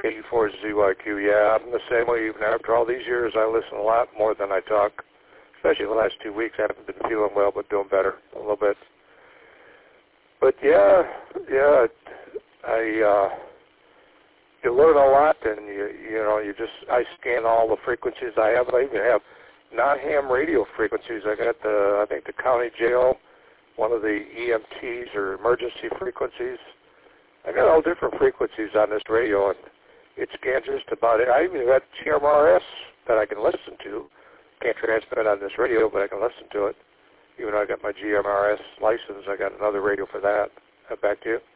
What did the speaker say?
84ZYQ. Yeah, I'm the same way. Even after all these years, I listen a lot more than I talk. Especially the last 2 weeks, I haven't been feeling well, but doing better a little bit. But you learn a lot, and I scan all the frequencies I have. I even have non-ham radio frequencies. I got I think the county jail, one of the EMTs or emergency frequencies. I got all different frequencies on this radio, and it scans just about it. I even got GMRS that I can listen to. Can't transmit on this radio, but I can listen to it. Even though I got my GMRS license, I got another radio for that. Back to you.